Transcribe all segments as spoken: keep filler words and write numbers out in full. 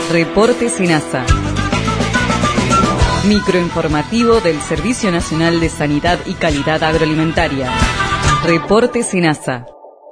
Reporte SENASA. Microinformativo del Servicio Nacional de Sanidad y Calidad Agroalimentaria. Reporte SENASA.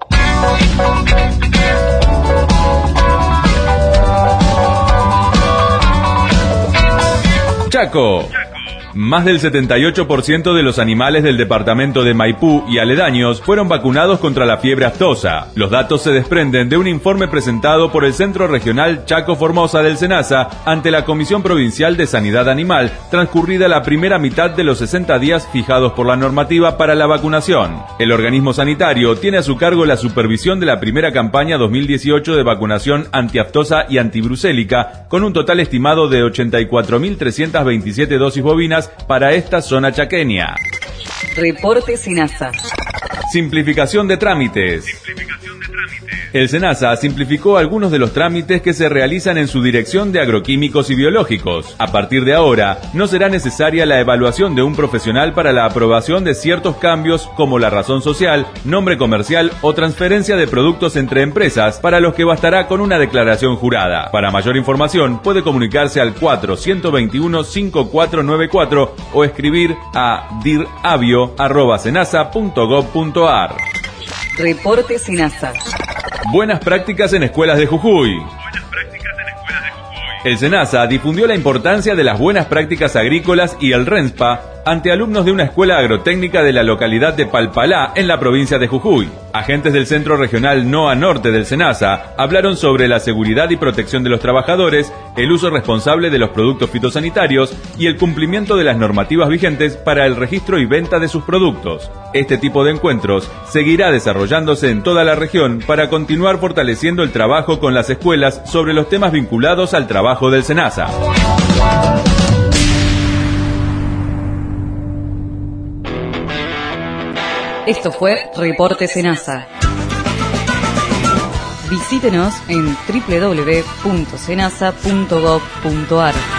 Chaco. Más del setenta y ocho por ciento de los animales del departamento de Maipú y aledaños fueron vacunados contra la fiebre aftosa. Los datos se desprenden de un informe presentado por el Centro Regional Chaco Formosa del SENASA ante la Comisión Provincial de Sanidad Animal, transcurrida la primera mitad de los sesenta días fijados por la normativa para la vacunación. El organismo sanitario tiene a su cargo la supervisión de la primera campaña dos mil dieciocho de vacunación antiaftosa y antibrucélica, con un total estimado de ochenta y cuatro mil trescientas veintisiete dosis bovinas para esta zona chaqueña. Reporte SENASA. Simplificación de trámites. El SENASA simplificó algunos de los trámites que se realizan en su dirección de agroquímicos y biológicos. A partir de ahora, no será necesaria la evaluación de un profesional para la aprobación de ciertos cambios como la razón social, nombre comercial o transferencia de productos entre empresas, para los que bastará con una declaración jurada. Para mayor información, puede comunicarse al cuatro uno dos uno cinco cuatro nueve cuatro o escribir a diravio arroba senasa punto gob punto ar. Reporte SENASA. Buenas prácticas en escuelas de Jujuy. El SENASA difundió la importancia de las buenas prácticas agrícolas y el RENSPA ante alumnos de una escuela agrotécnica de la localidad de Palpalá, en la provincia de Jujuy. Agentes del Centro Regional NOA Norte del SENASA hablaron sobre la seguridad y protección de los trabajadores, el uso responsable de los productos fitosanitarios y el cumplimiento de las normativas vigentes para el registro y venta de sus productos. Este tipo de encuentros seguirá desarrollándose en toda la región para continuar fortaleciendo el trabajo con las escuelas sobre los temas vinculados al trabajo del SENASA. Esto fue Reporte SENASA. Visítenos en doble u doble u doble u punto senasa punto gob punto ar.